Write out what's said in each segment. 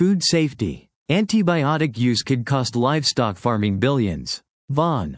Food safety. Antibiotic use could cost livestock farming billions. Von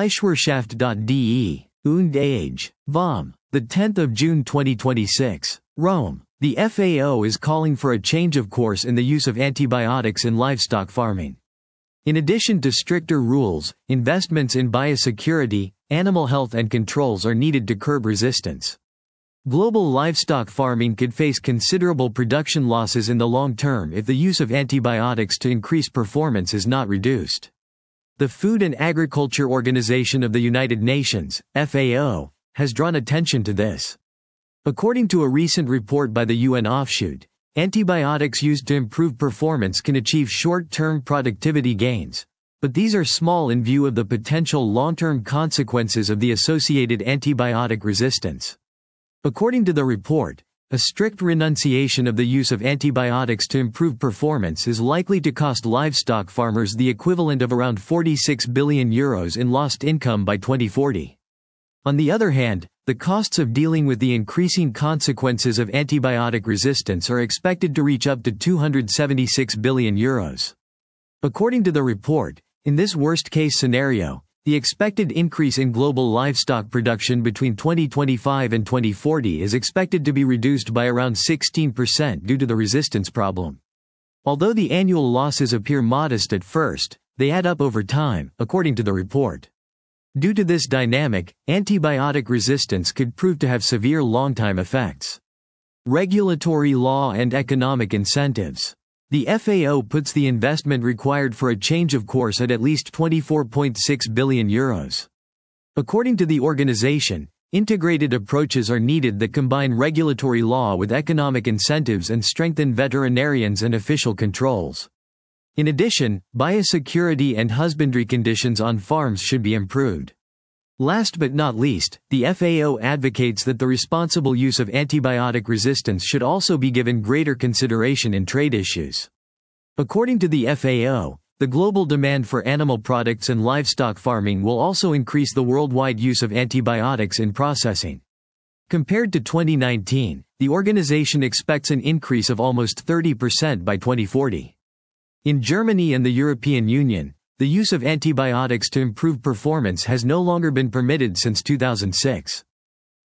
Fleischwirtschaft.de, und Age. Vom. 10 June 2026. Rome. The FAO is calling for a change of course in the use of antibiotics in livestock farming. In addition to stricter rules, investments in biosecurity, animal health and controls are needed to curb resistance. Global livestock farming could face considerable production losses in the long term if the use of antibiotics to increase performance is not reduced. The Food and Agriculture Organization of the United Nations, FAO, has drawn attention to this. According to a recent report by the UN offshoot, antibiotics used to improve performance can achieve short-term productivity gains, but these are small in view of the potential long-term consequences of the associated antibiotic resistance. According to the report, a strict renunciation of the use of antibiotics to improve performance is likely to cost livestock farmers the equivalent of around €46 billion in lost income by 2040. On the other hand, the costs of dealing with the increasing consequences of antibiotic resistance are expected to reach up to €276 billion. According to the report, in this worst-case scenario, the expected increase in global livestock production between 2025 and 2040 is expected to be reduced by around 16% due to the resistance problem. Although the annual losses appear modest at first, they add up over time, according to the report. Due to this dynamic, antibiotic resistance could prove to have severe long-term effects. Regulatory law and economic incentives. The FAO puts the investment required for a change of course at least €24.6 billion. According to the organization, integrated approaches are needed that combine regulatory law with economic incentives and strengthen veterinarians and official controls. In addition, biosecurity and husbandry conditions on farms should be improved. Last but not least, the FAO advocates that the responsible use of antibiotic resistance should also be given greater consideration in trade issues. According to the FAO, the global demand for animal products and livestock farming will also increase the worldwide use of antibiotics in processing. Compared to 2019, the organization expects an increase of almost 30% by 2040. In Germany and the European Union, the use of antibiotics to improve performance has no longer been permitted since 2006.